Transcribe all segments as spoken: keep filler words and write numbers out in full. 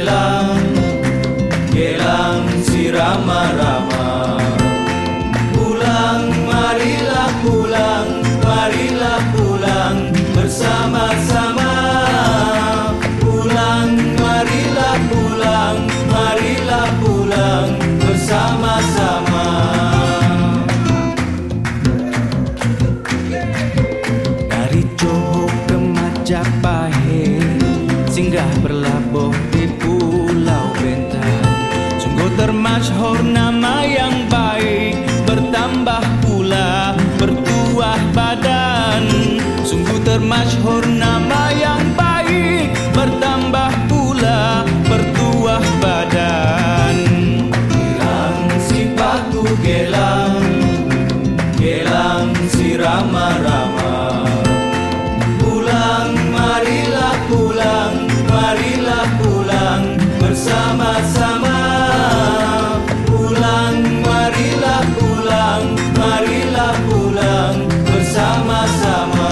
gelang, gelang si Rama-Rama. Pulang, marilah pulang, marilah pulang bersama-sama. Pulang, marilah pulang, marilah pulang bersama-sama. Dari Johor ke Majapahit, singgah berlabuh di Pulau Bentan. Sungguh termasyhur nama yang baik, bertambah pula bertuah badan. Sungguh termasyhur nama yang baik, bertambah pula bertuah badan. Gelang si Paku gelang, gelang si Rama-Rama. Pulang, marilah pulang, marilah pulang bersama-sama. Pulang, marilah pulang, marilah pulang bersama-sama.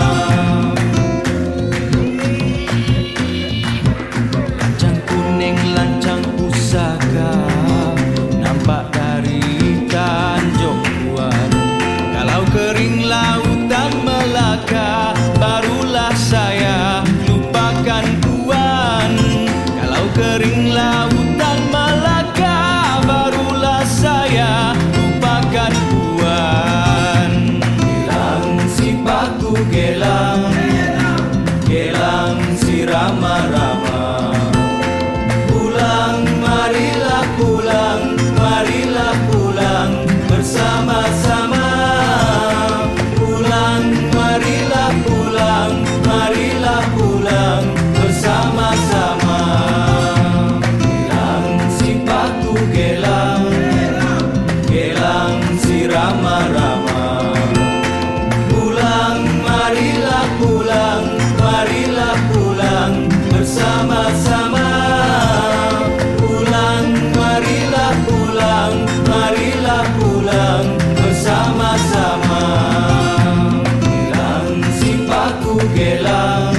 Lancang kuning, lancang pusaka, nampak dari Tanjung Buan. Kalau kering lautan Melaka, barulah saya lupakan Puan. Kalau kering lautan Melaka, barulah saya lupakan Puan. Gelang si Paku gelang, gelang si Rama-Rama. Pulang, marilah pulang, marilah pulang bersama-sama. Pulang, marilah pulang, marilah pulang bersama-sama. Gelang si Paku gelang, gelang si Rama-Rama. Pulang, marilah pulang, marilah pulang bersama-sama. Pulang, marilah pulang, marilah pulang bersama-sama. Gelang si Paku gelang,